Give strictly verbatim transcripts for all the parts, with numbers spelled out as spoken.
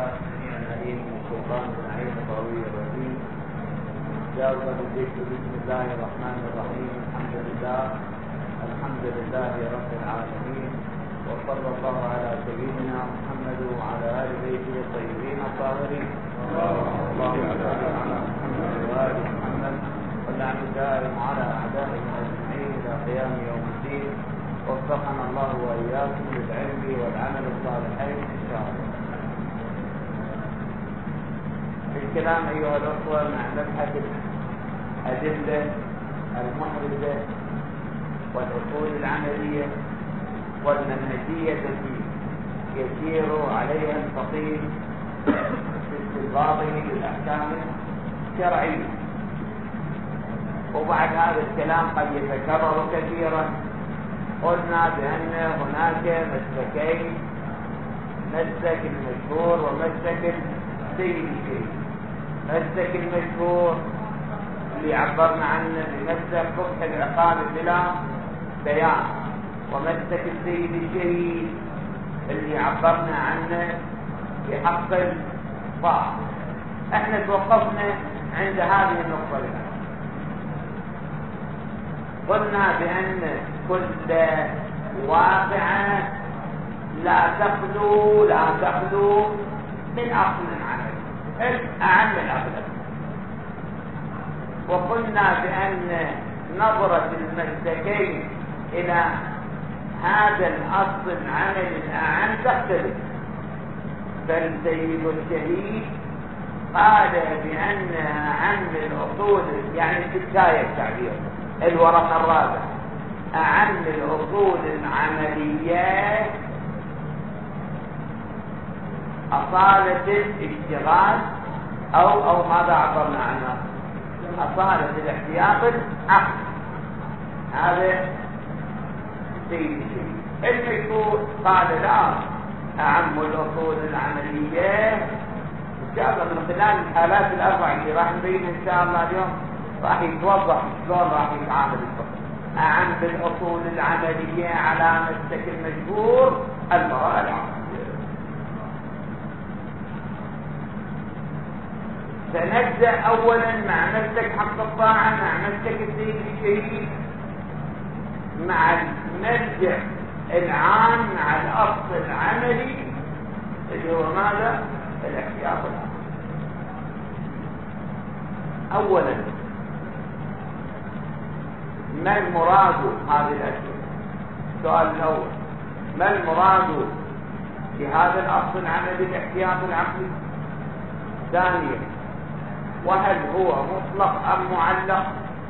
بالله السميع العليم من الشيطان اللعين القوي الرجيم. جاوب بالذكر بسم الله الرحمن الرحيم. الحمد لله الحمد لله رب العالمين، وصلى الله على سيدنا محمد وعلى ال بيته الطيبين الطاهرين. اللهم صل على محمد وال محمد واللعن الدائم على اعدائهم اجمعين الى قيام يوم الدين. وفقنا الله واياكم للعلم والعمل الصالحين ان شاء الله. الكلام ايها الاخوه مع مبحث الادله المحرزه والاصول العمليه والمنهجيه التي يسير عليها الفقيه في استنباطه للاحكام الشرعيه. وبعد هذا الكلام قد يتكرر كثيرا. قلنا بأن هناك مسلكين، مسلك المشهور ومسلك السيد الشريف. مسلك المشهور اللي عبرنا عنه بمسلك فقه العقاب بلا بيان، ومسلك السيد الشريف اللي عبرنا عنه بحق الفاعل. احنا توقفنا عند هذه النقطة الآن. قلنا بأن كل واقعة لا تخلو لا تخلو من أصل عملي أعم الأصل. وقلنا بأن نظرة المسلكين إلى هذا الأصل العملي الأعم تختلف. فالسيد الشهيد قال بأنها أعم الأصول، يعني في البداية التعبير الورقة الرابعة، أعم الأصول العملية أصالة الاشتغال أو أو ماذا عبرنا عنها؟ أصالة الاحتياط العقلي. هذا سيد الشيء. المشهور قال لا، أعم الأصول العملية إن شاء الله من خلال الحالات الأربع اللي راح نبين إن شاء الله اليوم راح يتوضح شلون راح يتعامل الفقه. أعم بالأصول العملية على مسلك المشهور البراءة العقلية. سنبدأ أولا مع مسلك حق الطاعة، مع مسلك السيد الشهيد، مع المرجع العام، مع الأصل العملي اللي هو ماذا؟ الاحتياط العام. أولا ما المراد هذه الأشياء؟ السؤال الأول، ما المراد بهذا الأصل العملي الاحتياط العقلي؟ ثانيا، وهل هو مطلق أم معلق؟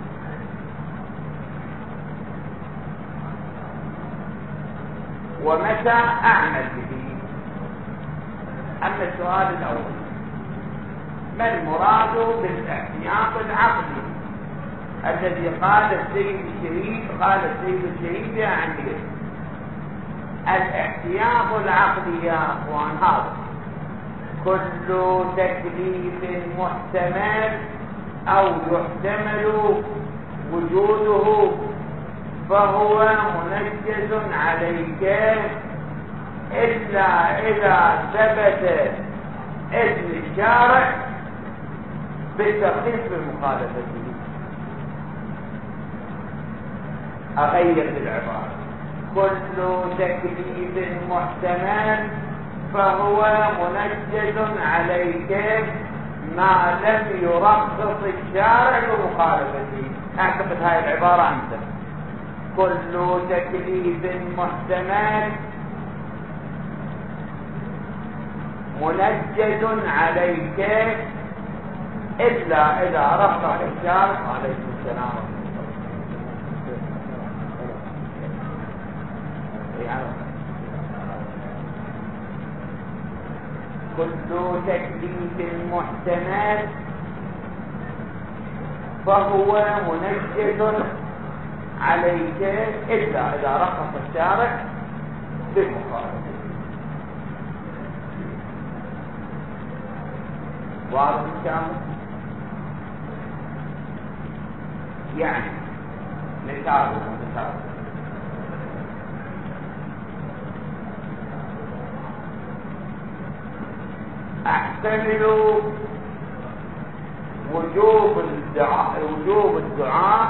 ومتى أعمل به؟ أما السؤال الأول، ما المراد بالاحتياط العقلي الذي قال السيد الشهيد قال السيد الشهيد يا عمي؟ الاحتياط العقلي يا اخوان هذا كل تكليف محتمل او يحتمل وجوده فهو منجز عليك الا اذا ثبت اذن الشارع بالتخصيص بمخالفته. أغير العبارة، كل تكليف محتمل فهو منجز عليك ما لم يرخص الشارع بمخالفته. أعتقد هاي العبارة أنت. كل تكليف محتمل منجز عليك إلا إذا رخص الشارع. عليكم السلام. كل تكليف محتمل فهو منجز عليك إلا إذا رخص الشارع بالمخالفة. واضح الكلام؟ يعني مثال مثال احتمل وجوب الدعاء وجوب الدعاء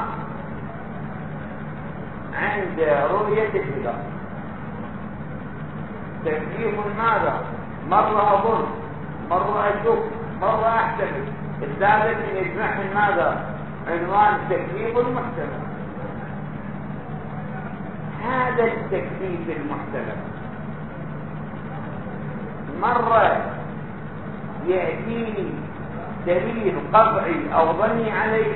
عند رؤية الهلال. تكليف ماذا؟ مرة أظن، مرة أشك، مرة أحتمل. الثالث من يجمع من ماذا؟ عنوان تكليف المحتمل. هذا التكليف المحتمل مرة يأتيني دليل قطعي أو ظني عليه،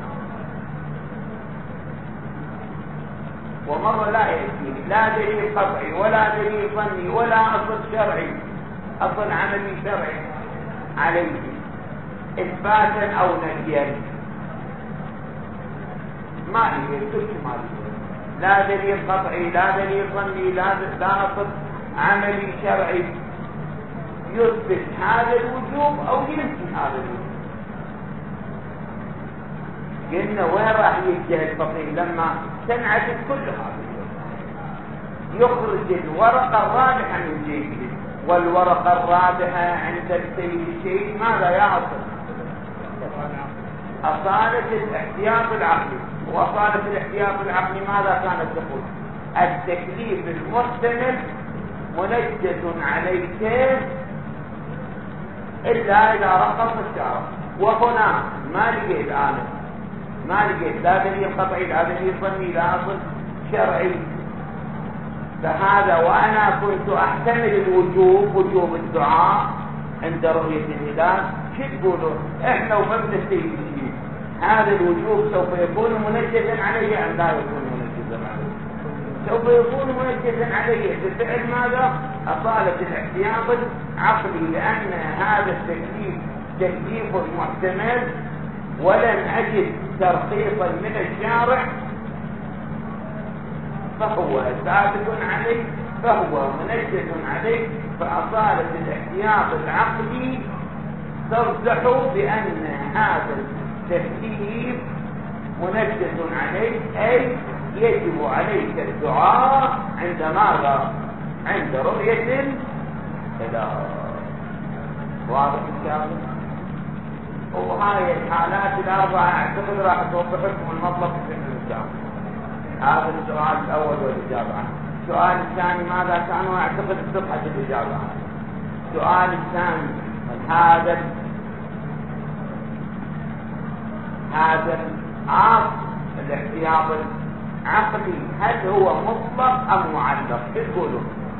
ومرة لا يأتيني لا دليل قطعي ولا دليل ظني ولا أصل شرعي، أصل عملي شرعي عليه إثباتا أو نفيا. ما لي كل ما لي لا دليل قطعي لا دليل ظني لا لا أصل عملي شرعي يثبت هذا الوجوب أو ينفي هذا الوجوب. قلنا وين راح يتجه الفقيه لما تنعكس كل هذا؟ يخرج الورقة الرابحة من جيبه، والورقة الرابحة عند السيد الشيء ماذا يعصر؟ أصالة الاحتياط العقلي. وأصالة الاحتياط العقلي ماذا كانت تقول؟ التكليف المحتمل منجز عليك إلا إذا رقص الشعر. وهنا ما لقيت أنا ما لقيت لا دليل قطعي لا دليل ظني لا أصل شرعي. فهذا وأنا كنت أحتمل الوجوب وجوب الدعاء عند رؤية الهلال. شو تقولون؟ إحنا وفقنا السيد هذا الوجوب سوف يكون منجزا عليه أم لا يكون منجزا عليه؟ سوف يكون منجزا عليه بفعل ماذا؟ أصالة الاحتياط العقلي، لأن هذا التكليف تكليف محتمل ولم أجد ترخيصا من الشارع فهو ثابت عليه فهو منجز عليه. فأصالة الاحتياط العقلي ترجح بأن هذا التكليف منجز عليه، أي يجب عليك الدعاء عند ماذا؟ عند رؤية الهلال. واضح الكلام؟ وهاي الحالات الأربعة أعتقد راح توضح لكم المطلب في الإجابة. هذا السؤال الأول والإجابة عنه. السؤال الثاني ماذا كان؟ وأعتقد صفحة الإجابة عنه. السؤال الثاني هذا هذا العاص الاحتياط العقلي هل هو مطلق أم معلق؟ تقولوا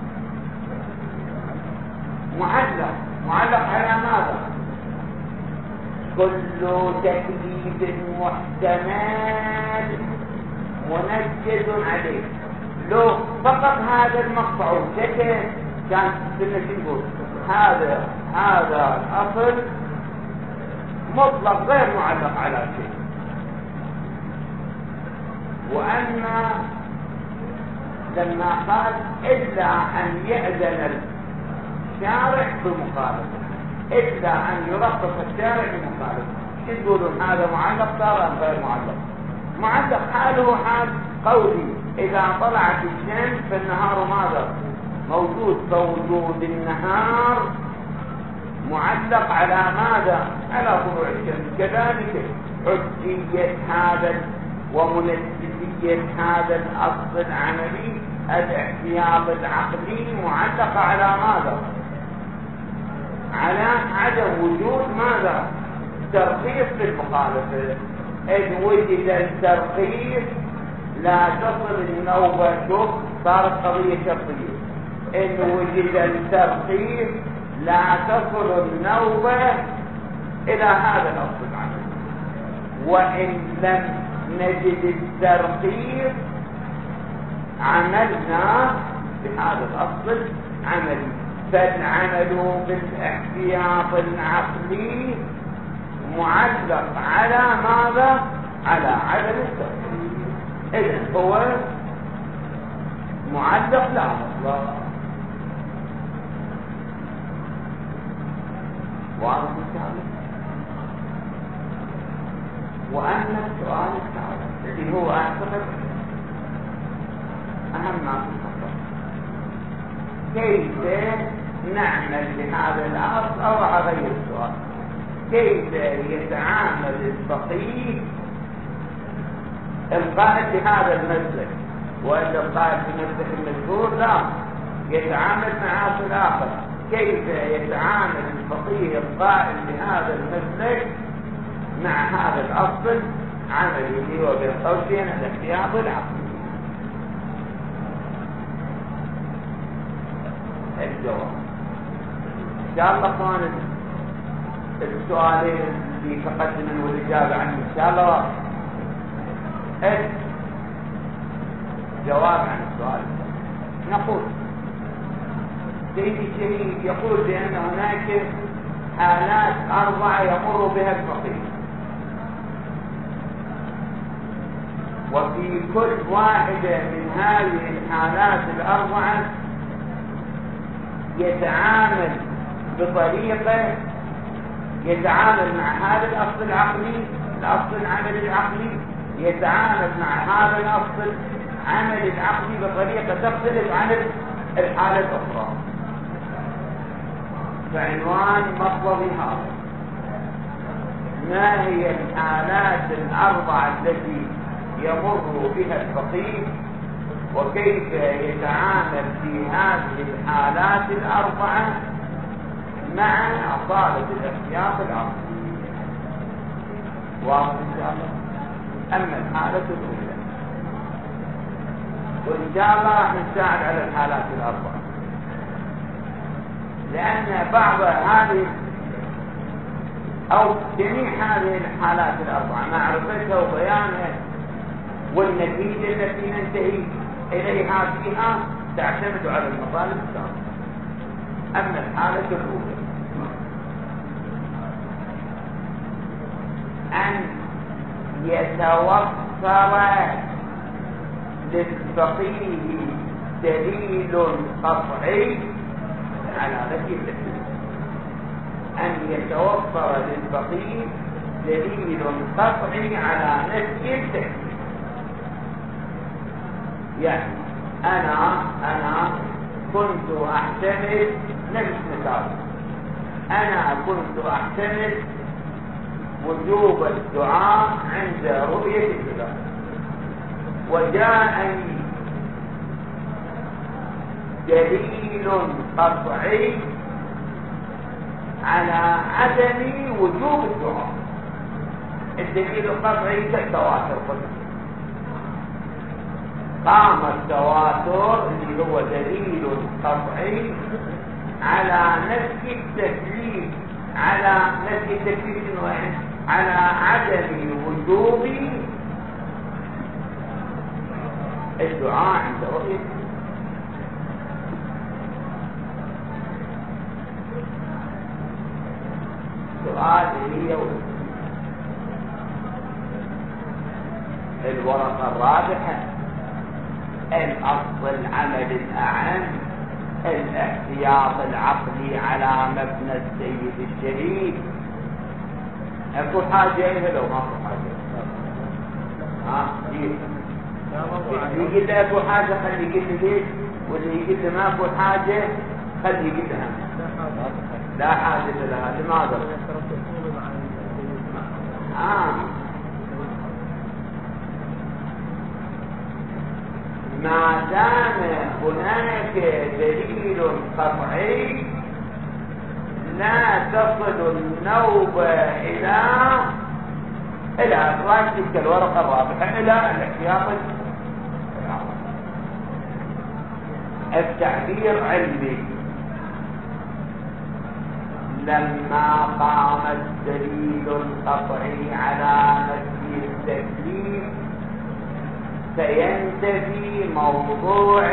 معلق. معلق على ماذا؟ كل تكليف محتمل منجز عليه. لو فقط هذا المقطع وشكل كان سنة نقول هذا هذا الأصل مطلق غير معلق على شيء. وأما لما قال إلا أن يأذن الشارع بمخالفة، إلا أن يرخص الشارع بمخالفة، يقولون هذا معلق صار أم غير معلق؟ معلق حاله حال قولي إذا طلعت الشمس فالنهار ماذا؟ موجود. فوجود النهار معلق على ماذا؟ على طلوع الشمس. كذلك حجية هذا ومنجزية هذا الأصل العملي الاحتياط العقلي معلقة على ماذا؟ على عدم وجود ماذا؟ ترخيص في المخالفة. إذ وجد الترخيص لا تصل النوبة. شوف صارت قضية شرطية. إن وجد الترخيص لا تصل النوبة إلى هذا الأصل العملي. وإن لم نجد الترخيص عملنا بهذا الأصل العملي. فالعمل بالاحتياط العقلي معلق على ماذا؟ على عدم الترخيص. إذن هو معلق لا مطلق. واضح الكلام؟ وأن السؤال الثالث الذي هو أعتقد أهم ما في الفقر، كيف نعمل بهذا الأصل أو راح أغير السؤال. كيف يتعامل الفقيه القائد بهذا المسلك؟ وإلا القائد بمسلك المذكور لا، يتعامل مع أصل آخر. كيف يتعامل الفقيه القائد بهذا المسلك مع هذا الأصل عملي وبين قوسين الاحتياط العقلي؟ الجواب إن شاء الله اخوان السؤالين اللي تقدموا والإجابة عنه إن شاء الله واضح. جواب عن السؤال. نقول سيدي الشهيد يقول بأن هناك حالات أربعة يمر بها الفقيه، وفي كل واحدة من هذه الحالات الأربعة يتعامل بطريقة يتعامل مع هذا الأصل العقلي، الأصل العملي العقلي، يتعامل مع هذا الأصل العملي العقلي بطريقة تختلف عن الحالة الأخرى. فعنوان مطلبي هذا: ما هي الحالات الأربعة التي يمر بها الفقيه، وكيف يتعامل في هذه الحالات الأربعة مع أصالة الاحتياط العقلي. واضح إن شاء الله. أما الحالة الأولى، وإن شاء الله راح نساعد على الحالات الأربعة، لأن بعض هذه أو جميع هذه الحالات الأربعة معرفتها وبيانها والنتيجة التي ننتهي إليها فيها تعتمد على المطالب السابقة. أما الحالة الأولى أن يتوفر للفقيه دليل قطعي على نفي التكليف، أن يتوفر للفقيه دليل قطعي على نفي التكليف. يعني أنا أنا كنت أحتمل نفس مثال، أنا كنت أحتمل وجوب الدعاء عند رؤية الهلال، وجاءني دليل قطعي على عدم وجوب الدعاء. الدليل القطعي كالتواتر. قام التواتر اللي هو دليل قطعي على نفي التكليف، على نفي التكليف على عدم وجوب الدعاء عند رؤية. سؤال هي الورقة الرابحة: الأصل العمل الأعم الاحتياط العقلي على مبنى السيد الشهيد. اكو حاجة إليه لو ما اكو حاجة؟ ها جيب اللي يقول له اكو حاجة خلي يقول لي ليش، واللي يقول له ما اكو حاجة خلي يقول لها لا حاجة لها. لماذا؟ آه. ما دام هناك دليل قطعي لا تصل النوبة إلى إلى أدراك تلك الورقة الرابحة إلى الاحتياط. التعبير علمي: لما قام الدليل القطعي على نفي التكليف سينتفي موضوع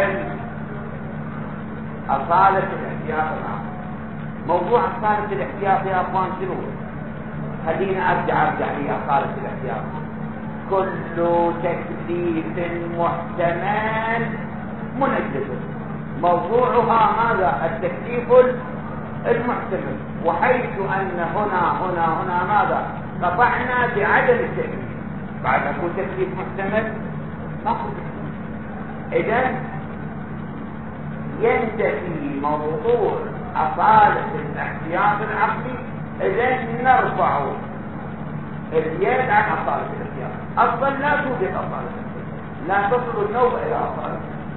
أصالة الاحتياط العقلي. موضوع أصالة الاحتياط يا أخوان شنو؟ خلينا أرجع أرجع لأصالة الاحتياط. كل تكليف محتمل منجز، موضوعها هذا التكليف المحتمل، وحيث أن هنا هنا هنا ماذا؟ قطعنا بعدم التكليف، بعد أكو تكليف محتمل نقصد. إذن ينتهي موضوع أصالة الاحتياط العقلي إذن نرفع اليد عن أصالة الاحتياط. أصلا لا توجد أصالة، لا تصل النوبة إلى أصالة.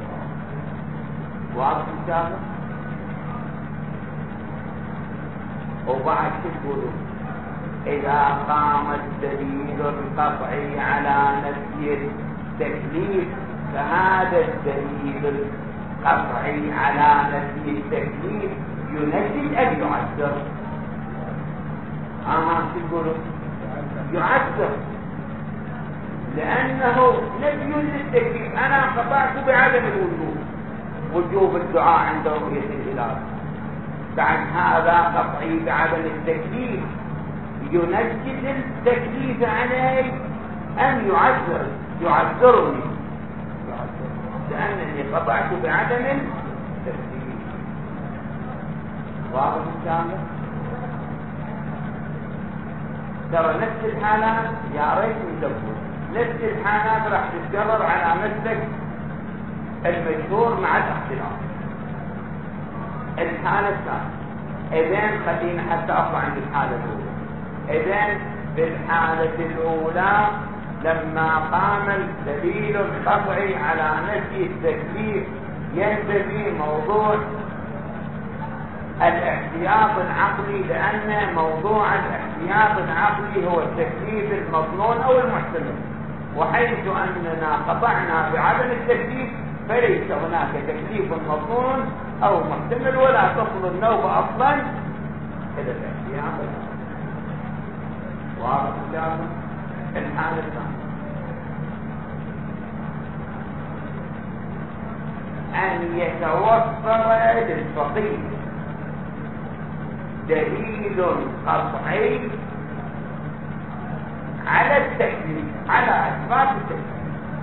واضح إن شاء الله؟ وبعد تقولوا إذا قام الدليل القطعي على نفي التكليف فهذا الدليل القطعي على نفي التكليف ينجد أن يعذر. آه تقولوا يعذر لأنه نفي للتكليف. أنا قطعت بعدم الوجوب، وجوب الدعاء عند رؤية الهلال، بعد هذا قطعي بعدم التكليف ينجد التكليف علي أن يعذر يعذرني لأنني قطعت بعدم التكليف. واضح إن شاء الله؟ ترى نفس الحالات يا ريت نتبعوا نفس الحالات راح تتكرر على مسلك المشهور مع الاختلاف. الحالة الثانية إذن خلينا حتى أطلع عند الحالة الأولى. إذن بالحالة الأولى لما قام الدليل القطعي على نفي التكليف ينتفي موضوع الاحتياط العقلي، لأن موضوع الاحتياط العقلي هو التكليف المظنون أو المحتمل، وحيث أننا قطعنا بعدم التكليف فليس هناك تكليف مظنون أو محتمل ولا تصل النوبة أصلا إلى الاحتياط العقلي. واضح كلامه؟ الحالة الثانية أن يتوفر للفقيه دليل قطعي على التكليف، على أسباب التكليف.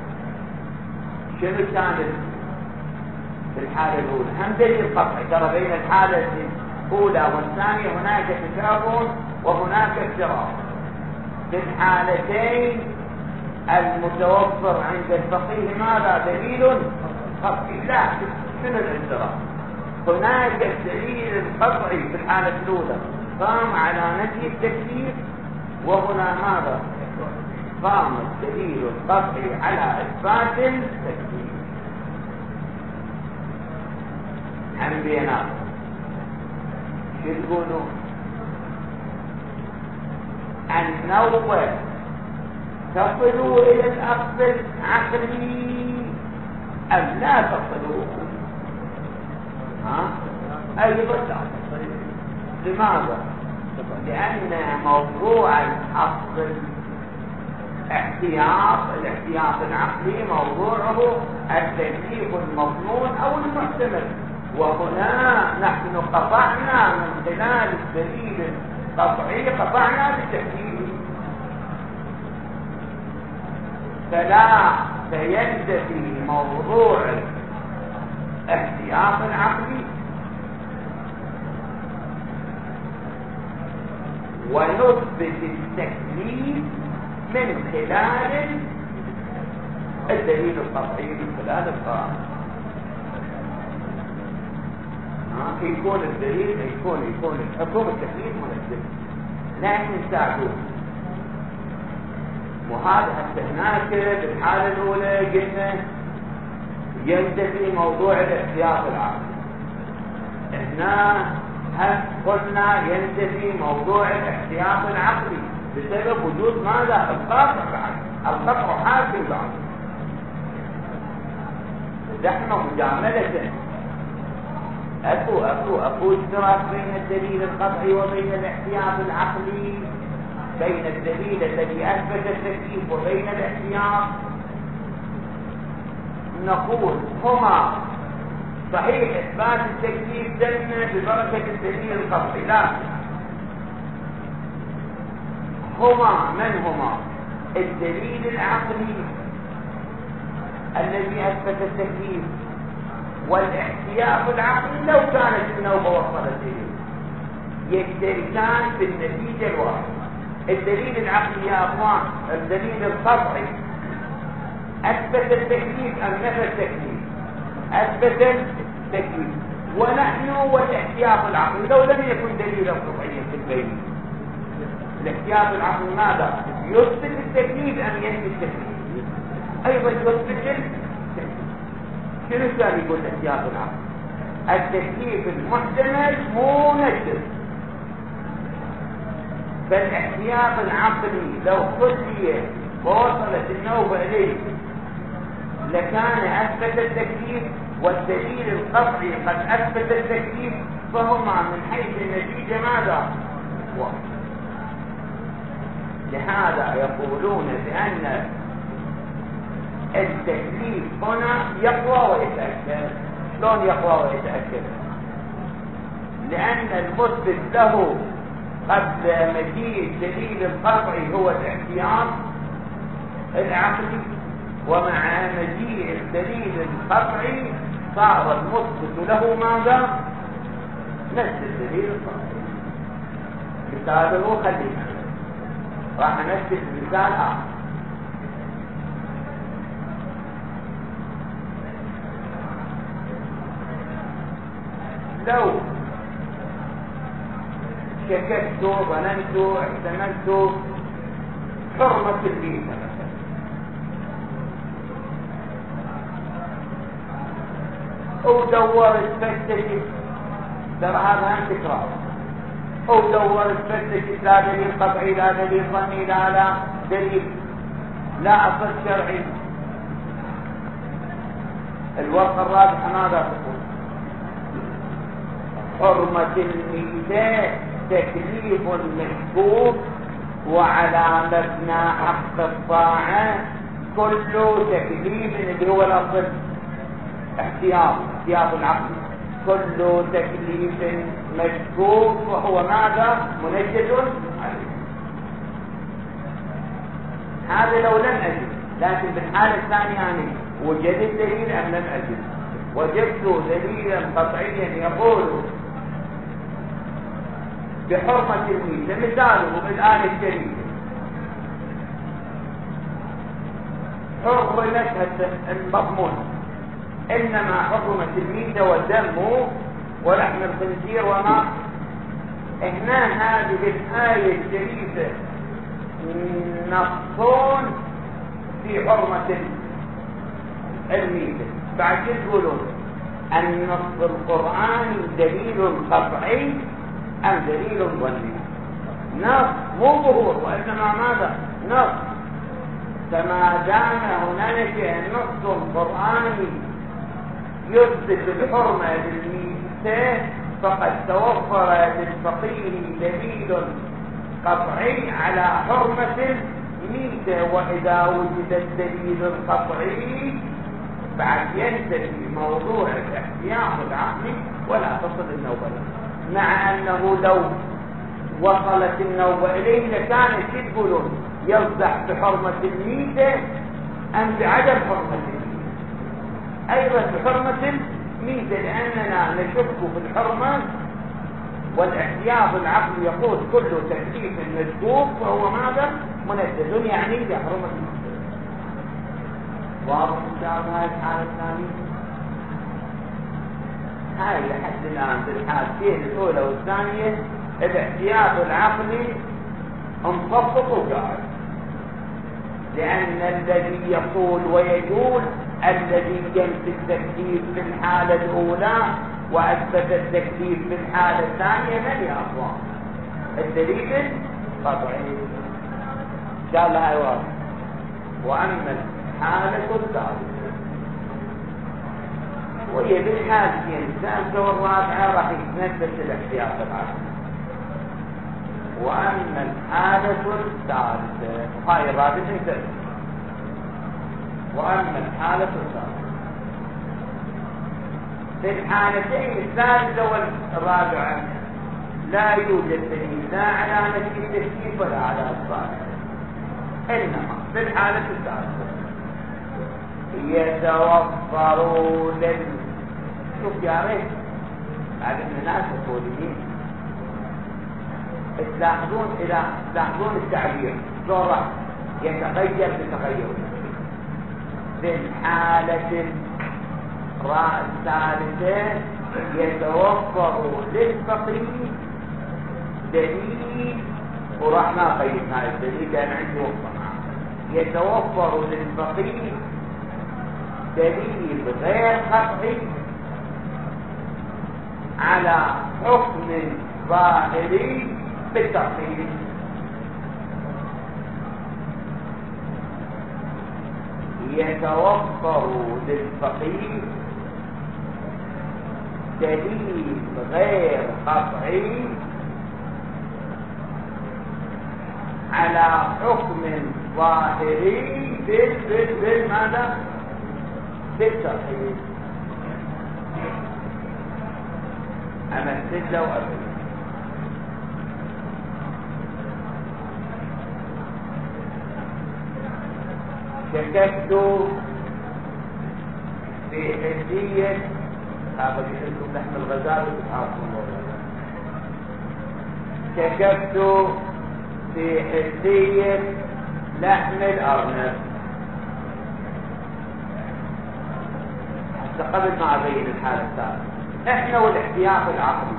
شنو كان في الحالة الأولى؟ هم دليل قطعي. ترى بين الحالة الأولى والثانية هناك تشابه وهناك افتراق. في الحالتين المتوفر عند الفقيه ماذا؟ دليل قطعي. لا، شنو الافتراق؟ هناك الدليل القطعي في الحالة الأولى قام على نفي التكليف، وهنا ماذا؟ قام الدليل القطعي على إثبات التكليف. عن بينات شو تقولوا؟ النوبة تصلوا إلى الأخذ العقلي أم لا تصلوا؟ ها؟ أيضا لا. لماذا؟ لأن موضوع الأصل الاحتياط الاحتياط العقلي موضوعه التكليف المظنون أو المحتمل، وهنا نحن قطعنا من خلال الدليل القطعي قطعنا بالتكليف، فلا فينتفي موضوع الاحتياط العقلي ونثبت التكليف من خلال الدليل القطعي، من خلال القرآن. يكون الدليل يكون يكون الحكم التكليف مناسب، لكن ساعدوه. وهذا حتى هناك بالحالة الأولى قلنا ينتفي موضوع الاحتياط العقلي، هنا هل قلنا ينتفي موضوع الاحتياط العقلي بسبب وجود ماذا؟ القطع العقلي. القطع حاكم العقل. نحن مجاملة أكو أكو أكو اشتراك بين الدليل القطعي وبين الاحتياط العقلي، بين الدليل الذي أثبت التكليف وبين الاحتياط. نقول هما صحيح إثبات التكليف تم ببركة الدليل القطعي، لا، هما من هما؟ الدليل العقلي الذي أثبت التكليف والاحتياط العقلي لو كانت النوبة وصلت إليه يشتركان في النتيجة الواحدة. الدليل العقلي يا أخوان الدليل القطعي أثبت التكليف أم نفى التكليف؟ أثبت التكليف، ونحن والاحتياط الاحتياط العقلي لو لم يكن دليلا قطعيا في البين. الاحتياط العقلي ماذا؟ يثبت التكليف ام ينفي التكليف؟ ايضا يثبت التكليف. شنو كان يقول الاحتياط العقلي؟ التكليف المحتمل مو نجس. فالاحتياط العقلي لو خلي ووصلت النوبة اليه لكان اثبت التكليف، والدليل القطعي قد اثبت التكليف، فهما من حيث النتيجة ماذا؟ واحد. لهذا يقولون بأن التكليف هنا يقوى ويتأكد. شلون يقوى ويتأكد؟ لأن المثبت له قبل مجيء الدليل القطعي هو الاحتياط العقلي، ومع مجيء الدليل القطعي صار المثبت له ماذا؟ نفس الدليل القطعي. مثاله خلينا راح نثبت مثال آخر. لو شككت ظننت احتملت حرمة البيت مثلا، ودورت فتشت، ترى هذا هم تكرار، ودورت فتشت لا دليل قطعي لا دليل ظني لا لا دليل لا أصل شرعي. الورقة الرابحة ماذا تقول؟ حرمة الميتة تكليف مشكوك، وعلى مبنى حق الطاعة كل تكليف اللي هو الأصل احتياط احتياط العقل، كل تكليف مشكوك وهو ماذا؟ منجد عليه. هذا لو لم أجد، لكن بالحالة الثانية يعني وجدت دليل أم لم أجد؟ وجدت دليلا قطعيا يقول بحرمة الميتة، مثاله بالآية الكريمة حرمت المضمون، إنما حرمت الميتة والدم ولحم الخنزير وما. هنا هذه الآية الشريفة نصون في حرمة الميتة. بعد يقولون النص القرآني دليل قطعي أم دليل ظني؟ نص مو ظهور، وإنما ماذا؟ نص. فما دام هنالك نص قرآني يثبت الحرمة للميتة فقد توفر للفقيه دليل قطعي على حرمة الميتة. وإذا وجد الدليل القطعي بعد ينتهي موضوع الاحتياط العقلي ولا تصل النوبة له، مع أنه لو وصلت النوبة إليه لكانت يقولون يصدح بحرمة الميتة أم بعدم حرمة الميتة؟ أيضا بحرمة الميتة، لأننا نشك في الحرمة، والاحتياط العقلي يقول كل تكليف مشكوك وهو ماذا؟ منجد، يعني بحرمة الميتة. واضح إن شاء الله هاي الحالة الثانية. هاي لحد الآن بالحالتين الأولى والثانية الاحتياط العقلي مطبق وقاعد، لأن الذي يقول ويقول الذي ينفي التكليف في الحالة الأولى وأثبت التكليف في الحالة الثانية من يا أخوان؟ الدليل قطعي. إن شاء الله هاي واضح. وأما الحالة الثالثة وهي بالحالتين الثالثة والرابعة راح يتنفس الاحتياط العقلي. وأما الحالة الثالثة هاي الرابعة تنتهي. وأما الحالة الثالثة في الحالتين الثالثة والرابعة لا يوجد دليل لا على نفي التشكيك ولا على الصالح، إنما في الحالة الثالثة يتوفر لل شوف يا ريت بعد ان الناس الكوديين تلاحظون الى تلاحظون التعبير صورة يتغير بتغير. في الحالة الثالثة يتوفر للفقيه دليل، وراح ناقيد هذا الدليل لأن عندي وفر. يتوفر للفقيه دليل غير قطعي على حكم ظاهري بالتفصيل. يتوفر للفقيه دليل غير قطعي على حكم ظاهري بالماذا؟ بالتفصيل. أمثل لو أبدا شككت في حسية، هذا بيحلكم لحم الغزال وتتعرفوا الموضوع. شككت في حسية لحم الأرنب. حتى قبل ما أبين الحالة الثالثة، احنا والاحتياط العقلي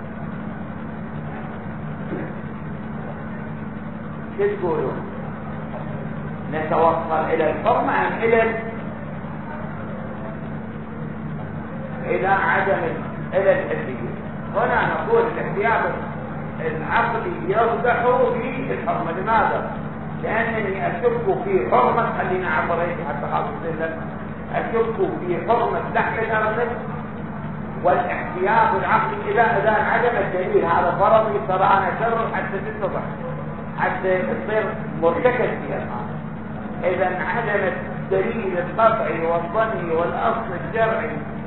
شو تقولون؟ نتوصل الى الحرمة ام الى الى عدم الى الحرية؟ هنا نقول الاحتياط العقلي يرجح في الحرمة. لماذا؟ لانني اشك في حرمة، خلينا عبريتي حتى خاصة لك، اشك في حرمة لحم الارنب والاحتياط العقلي اذا اذا عدم الدليل. هذا فرضي ترى انا شر حتى تتضح، حتى تصير مرتكز فيها. اذا عدم الدليل القطعي والظني والاصل الشرعي،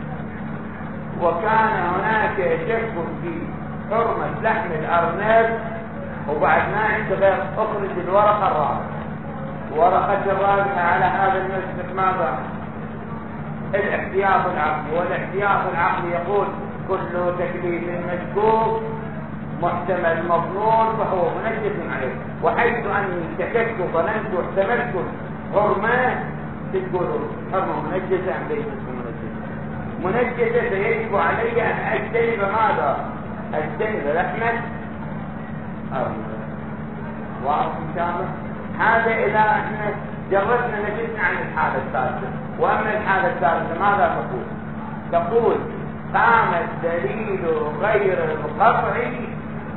وكان هناك شك في حرمة لحم الارنب، وبعد ما عند غير اخرج الورقة الرابعة. ورقة الرابعة على هذا المسلك ماذا؟ الاحتياط العقلي. والاحتياط العقلي يقول كل تكليف مشكوك محتمل مظنون فهو منجس عليه. وحيث اني شككت ظننت واحتملت حرمه، تقول حرمه منجسه ام ليست منجسه؟ منجسه، فيجب علي ان اجتنب ماذا؟ اجتنب لحمه ارنب. واضح ان شاء الله؟ هذا اذا احنا جربنا نجسنا عن الحاله الثالثه. واما الحاله الثالثه ماذا تقول؟ تقول قام الدليل غير القطعي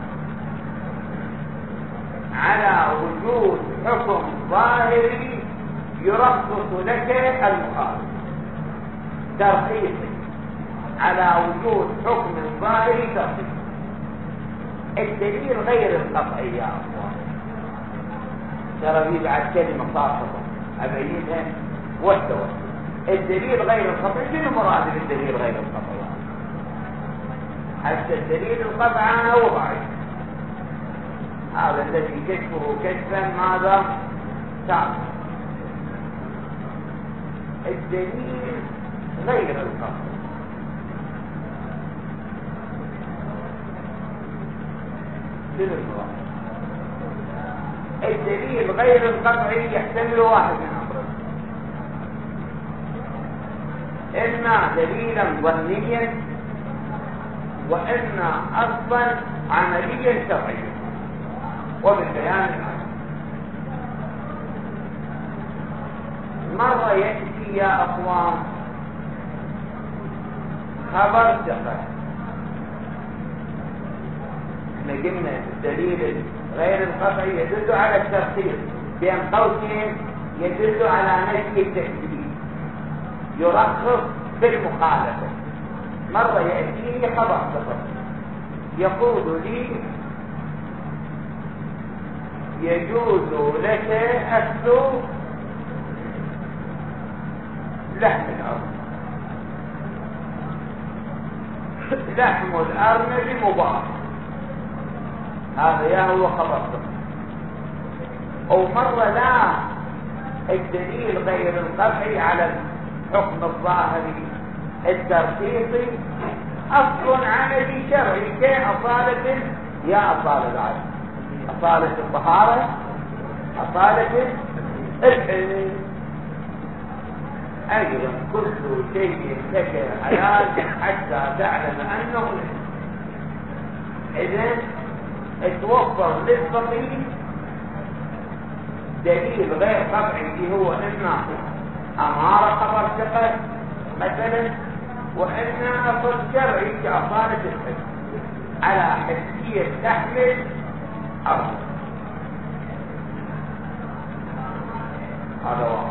على وجود حكم ظاهري يرخص لك المخالف. ترخيص على وجود حكم ظاهري ترخيص. الدليل غير القطعي يا اخوان، ترى في بعد كلمه خاصه ابينها والتوسل. الدليل غير القطعي، شنو مراد بالدليل غير القطعي؟ حتى الدليل القطعي هو ضعيف. هذا الذي كشفه كشفا ماذا؟ صعب. الدليل غير القطعي شنو المراد؟ الدليل غير القطعي يحتمل واحد من امرين: اما دليلا ظنيا، واما اصلا عمليا شرعيا. وبالبيان مرة يأتي يا اخوان خبر ثقة. احنا قلنا الدليل غير القطعي يدل على الترخيص، بين قوسين يدل على نفي التكذيب، يرخص بالمخالفة. مرة يأتيني خبر ثقة يقول لي يجوز لك أكل لحم الأرنب. لحم الأرنب مباح. هذا يا هو خبر ثقة. أو مرة لا، الدليل غير القطعي على الحكم الظاهري الترخيصي أصل عملي شرعي كأصالة يا أصالة العدل، أصالة الطهارة، أصالة الحلم. أيضا كل شيء لك حلال حتى تعلم أنه لك. إذن اتوفر للفقيه دليل غير قطعي اللي هو إما أمارة خبر ثقة مثلا، وإما أصل شرعي كأصالة الحج على حسية تحمل أرض. هذا واحد.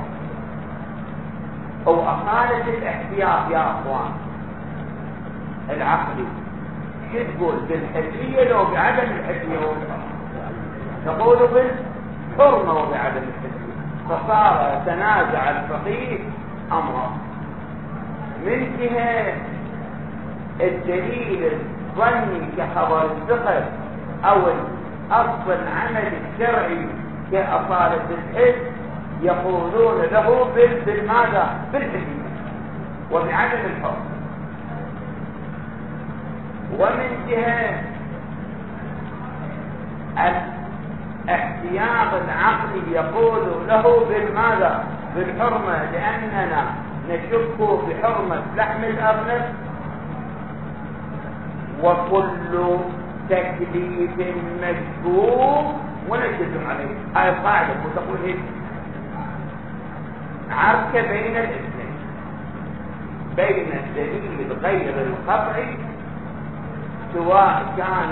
أو أصالة الاحتياط يا أخوان العقلي، شو تقول بالحجية لو بعدم الحجية؟ تقول بالحرمة وبعدم الحجية. فصار تنازع الفقيه أمره من جهة الدليل الظني كخبر الثقة أو الأصل العمل الشرعي كأصالة الحج، يقولون له بالماذا؟ بالحجية وبعدم الحرمة. ومن جهة الاحتياط العقلي يقول له بالماذا؟ بالحرمة، لأننا نشك بحرمة لحم الأرنب، وكل تكليف مشكوك ونجد عليه. هاي القاعدة وتقول هيك عرك بين الاثنين، بين الدليل غير القطعي سواء كان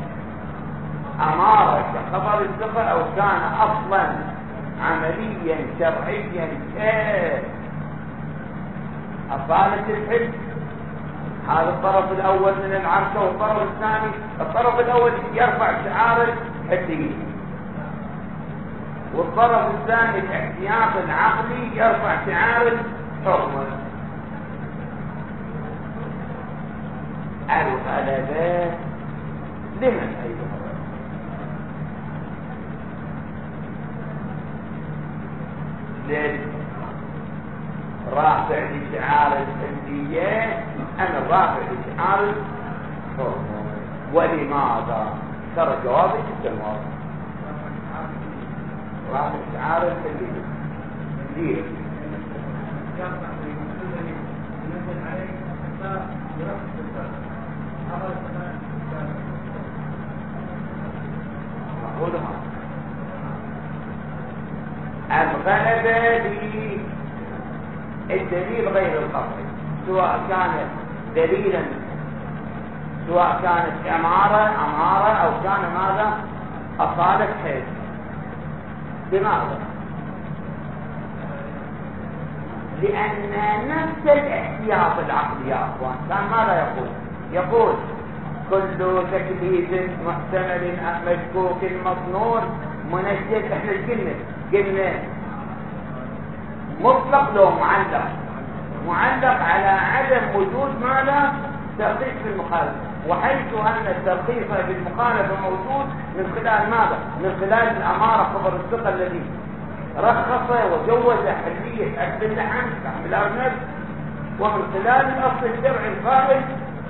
أمارة كخبر الثقة أو كان أصلا عمليا شرعيا كأصالة الحج. هذا الطرف الأول من العركة، والطرف الثاني الطرف الأول يرفع شعار الحجية، والطرف الثاني الاحتياط العقلي يرفع شعار الحرمة. الغلبات لمن أيضا؟ للرافع لشعار الحجية أم الرافع لشعار الحرمة؟ ولماذا؟ ترى جوابي جدا واضح. رافع شعار الحجية ليه؟ مقولها الغلبة للدليل غير القطعي، سواء كان دليلا، سواء كانت أمارة أمارة أو كان ماذا؟ أصالة حج. لماذا؟ لأن نفس الاحتياط العقلي يا أخوان كان ماذا يقول؟ يقول كل تكليف محتمل مشكوك مظنون منجد. احنا قلنا قلنا مطلق لو معلق، معلق على عدم وجود ماذا؟ ترخيص في المخالفة، وحيث أن الترخيص في المخالفة موجود من خلال ماذا؟ من خلال الأمارة خبر الثقة الذي رخص وجوز حلية أكل اللحم لحم الأرنب، ومن خلال الأصل الشرعي القائل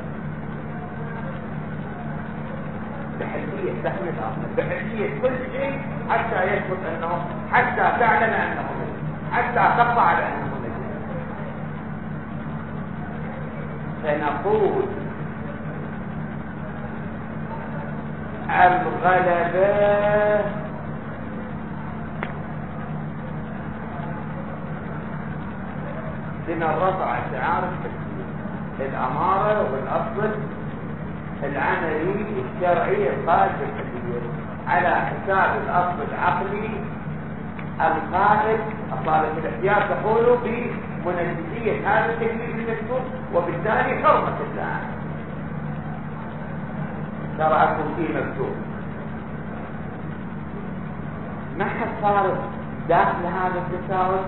بحلية لحم الأرنب، بحلية كل شيء حتى يثبت أنه، حتى تعلن أنه نجس، حتى تقطع على أنه نجس. فنقول الغلبة لما رفع شعار الأمارة والأصل العملي الشرعي القائل بالحجية على حساب الأصل العقلي القائل أصالة الاحتياط تقول بمنجزية هذا التكليف المذكور، وبالتالي حرمة الله شرعكم فيه مكتوب. ما حد صار داخل هذا التساؤل؟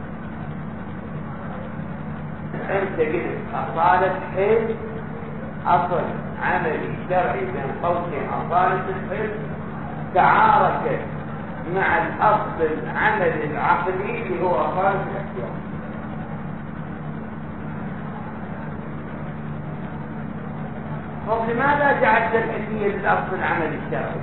انت قلت أصالة حج أصل عملي شرعي بين قوسين أصالة الحج تعاركت مع الأصل العملي العقلي اللي هو أصالة الاحتياط. طب لماذا جعلت الحجية للأصل العملي الشرعي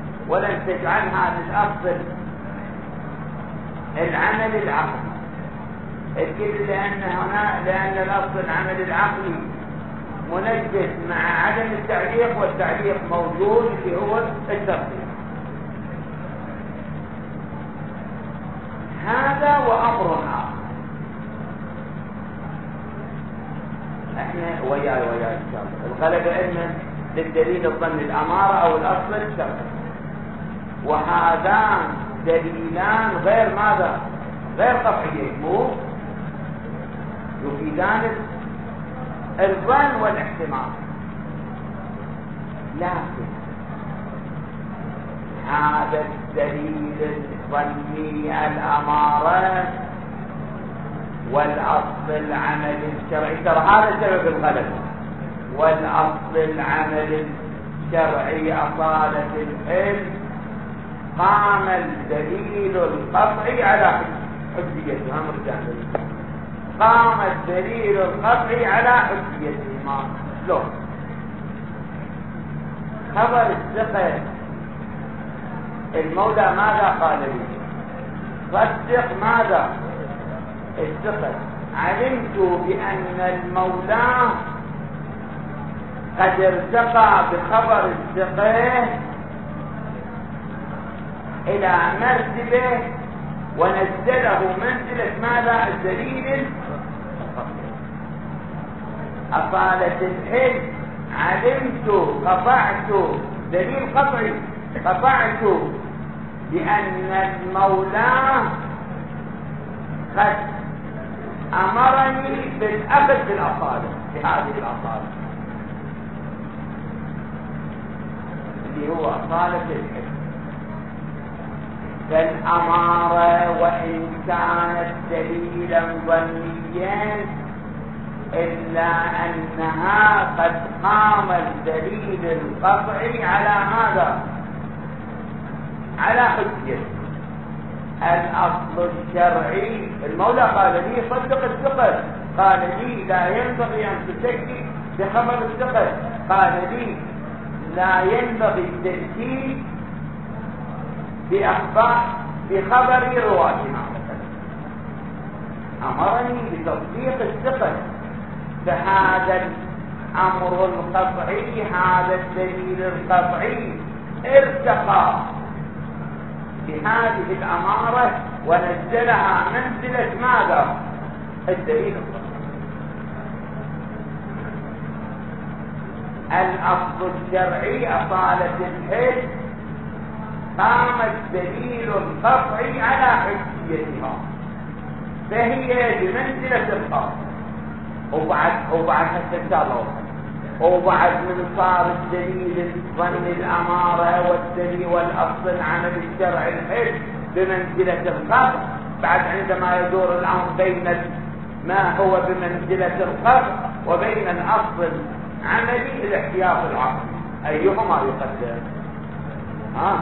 ولم تجعلها للأصل العملي العقلي؟ الكل لأن هنا لأن الأصل العمل العقلي منجس مع عدم التعليق، والتعليق موجود اللي هو التفصيل. هذا وأمر آخر احنا وياي وياي ان شاء الله الغلبة ان للدليل الظن الأمارة أو الأصل الشرعي، وهذان دليلان غير ماذا؟ غير قطعيين، مو يفيدان الظن والاحتمال. لكن هذا الدليل الظني الأمارة والأصل العمل الشرعي، ترى هذا سبب الغلبة، والأصل العمل الشرعي أصالة العلم قام الدليل القطعي على حجيته. هم رجال قام الدليل القطعي على حجيته. ما شلون؟ خبر الثقة المولى ماذا قال لي؟ صدق ماذا؟ الثقة. علمت بأن المولى قد ارتقى بخبر الثقة إلى مرتبة ونزله منزلة ماذا؟ الدليل أصالة الحلم. علمت قطعت دليل قطعي قطعت بأن المولى قد أمرني بالأخذ بالأصالة، بهذه الأصالة اللي هو أصالة الحلم. فالأمارة وإن كانت دليلا ظنيا إلا أنها قد قام الدليل القطعي على ماذا؟ على حجة. الأصل الشرعي المولى قال لي صدق الثقة، قال لي لا ينبغي أن تشكك بخبر الثقة، قال لي لا ينبغي التشكيك بأخبار بخبر رواتنا. أمرني بتصديق الثقة، فهذا الأمر القطعي هذا الدليل القطعي ارتقى بهذه الأمارة ونزلها منزلة ماذا؟ الدليل القطعي. الأصل الشرعي أصالة الحلم قام الدليل القطعي على حجيتها، فهي بمنزلة القطع. وبعد وبعد حتى ان شاء الله وبعد من صار الدليل ظن الأمارة والدليل والأصل العمل الشرعي الحلم بمنزلة القطع، بعد عندما يدور الأمر بين ما هو بمنزلة القطع وبين الأصل العملي الاحتياط العقلي، أيهما يقدم؟ ها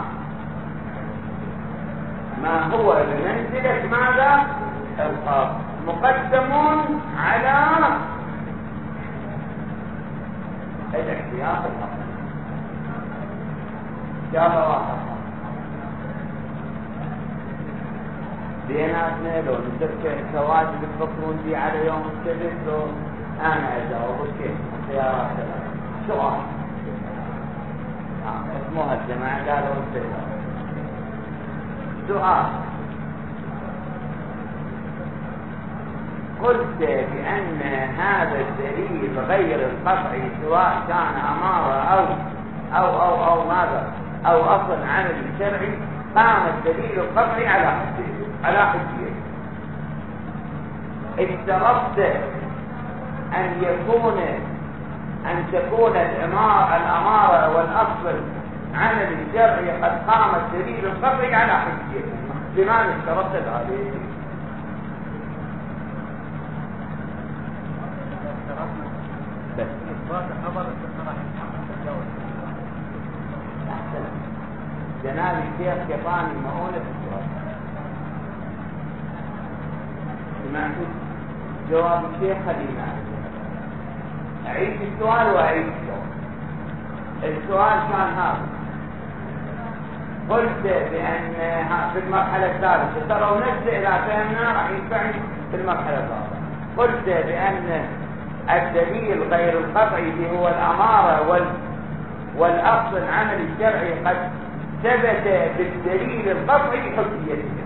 ما هو بمنزلة ماذا؟ القطع مقدمون على الاحتياط العقلي. يا الله بيناتنا لو نترك الكواكب تفكرون دي على يوم السبت، لو انا اجاوب كيف اختيارات سؤال اسموها الجماعه قالوا السبت. سؤال: قلت بأن هذا الدليل غير القطعي سواء كان أمارة أو أو أو أو ماذا أو أصل عمل شرعي قام الدليل القطعي على حجيته على حجيته. اشترطت أن يكون أن تكون الأمارة والأصل عمل الشرعي قد قام الدليل القطعي على حجيته. لماذا اشترطت هذه؟ بس إثبات خبر الصراحة أحسن. جناب الشيخ كفاني مؤونة السؤال. سمعت جواب الشيخ خلينا أعيد السؤال وأعيد الجواب. السؤال كان هذا: قلت بأن في المرحلة الثالثة ترى ونجد إذا فهمنا راح ينفعني في المرحلة الرابعة. قلت بأن الدليل غير القطعي اللي هو الأمارة وال والأصل العمل الشرعي قد ثبت بالدليل القطعي حجيته.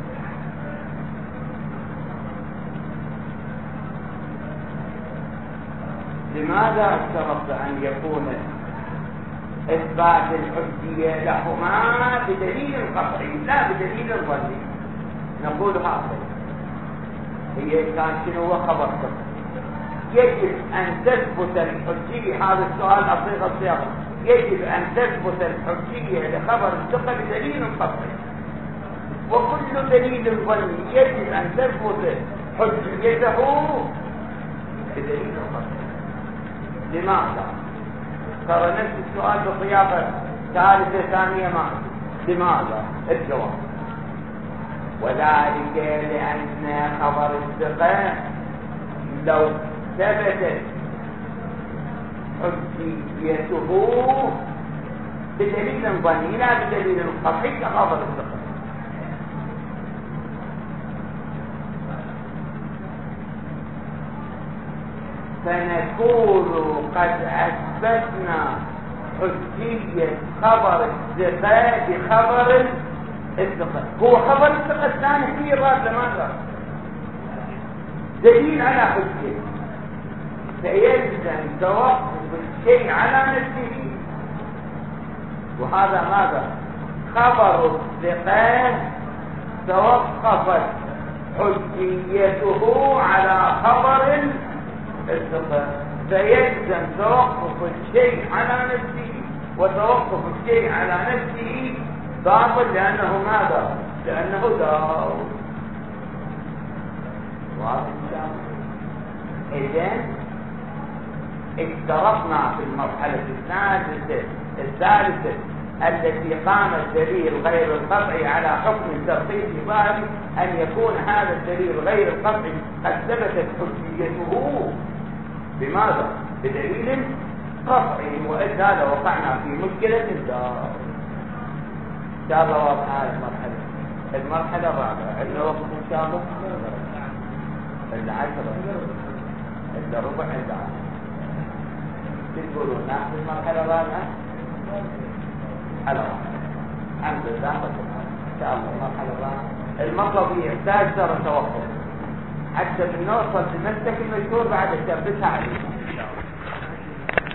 لماذا اشترط أن يكون إثبات الحجية لهما بدليل قطعي لا بدليل ظني؟ نقول هذا هي كان شنو هو خبر ثقة، يجب أن تثبت الحجية. هذا السؤال أصيغ الصياغة، يجب أن تثبت الحجية لخبر الثقة بدليل قطعي، وكل دليل ظني يجب أن تثبت حجيته بدليل قطعي. لماذا؟ ترى نفس السؤال بصياغة ثالثة ثانية ما. لماذا؟ الجواب: وذلك لأن خبر الثقة لو ثبتت حجيته بدليل ظني لا بدليل قطعي كخبر الثقة، فنكون قد أثبتنا حجية خبر الثقة بخبر الثقة. هو خبر الثقة الثاني فيه الراد لماذا؟ دليل على حجية، فيلزم توقف الشيء على نفسه، وهذا ماذا؟ خبر الثقة توقفت حجيته على خبر الثقة، فيلزم توقف الشيء على نفسه، وتوقف الشيء على نفسه باطل لأنه ماذا؟ لأنه دار. إذن اشترطنا في المرحلة الثالثة الثالثة التي قام الدليل غير القطعي على حكم الترخيص ظاهر أن يكون هذا الدليل غير القطعي قد ثبتت حجيته بماذا؟ بدليل قطعي، وإذا وقعنا في مشكلة دار. إن شاء الله واضحة المرحلة. المرحلة الرابعة عندنا وقت إن شاء الله إلا عشرة إلا ربع إلا عشرة. تقولون ناخذ المرحلة الرابعة على واحد. الحمد لله إن شاء الله المرحلة الرابعة. المطلب يحتاج ترى توقف حتى بنوصل لمسلك المشهور بعد التربية عليه.